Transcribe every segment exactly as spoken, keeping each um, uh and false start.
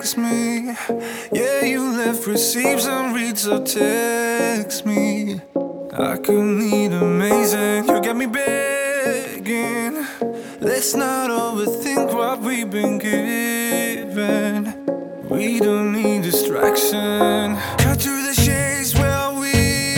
text me. Yeah, you left receipts unread, so text me. I could need amazing. You got me begging. Let's not overthink what we've been given. We don't need distraction. Cut through the shades, where are we?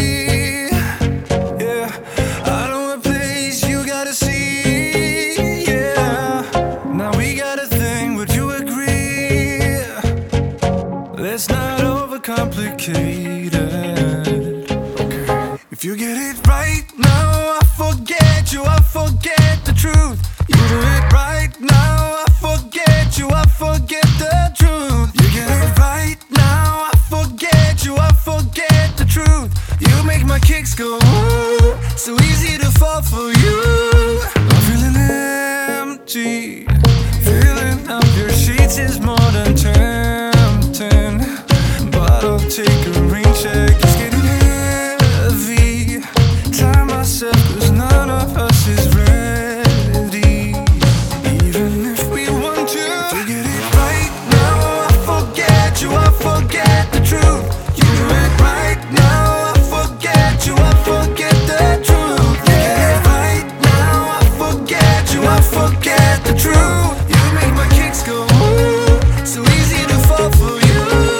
Yeah, I know a place you gotta see. Yeah, now we got a thing, would you agree? Let's not overcomplicate it. Okay. If you get it right now, I forget you, I forget the truth. You do it right now, I forget you, I forget the truth. You get it right now, I forget you, I forget the truth. You make my kicks go ooh, so easy to fall for you. I'm feeling empty, filling up your sheets is more than tempting. But I'll take a rain check, it's getting heavy. Tie myself cause none of us is ready. Even if we want to forget it right now, I forget you, I forget the truth. You do it right now, I forget you, I forget the truth. You get it right now, I forget you, I forget the truth. You make my kicks go ooh, so easy to fall for you.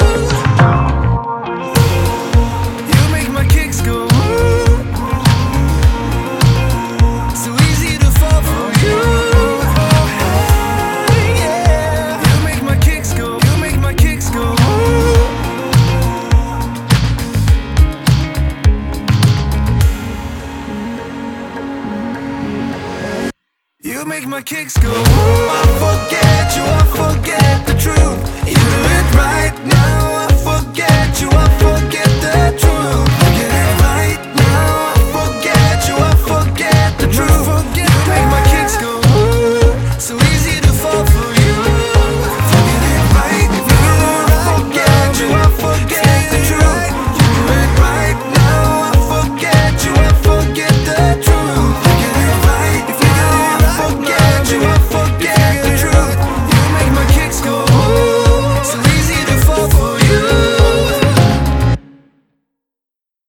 You make my kicks go ooh, so easy to fall for you. Yeah. You make my kicks go, you make my kicks go ooh. You make my kicks go ooh. I forget you, I forget the truth. You do it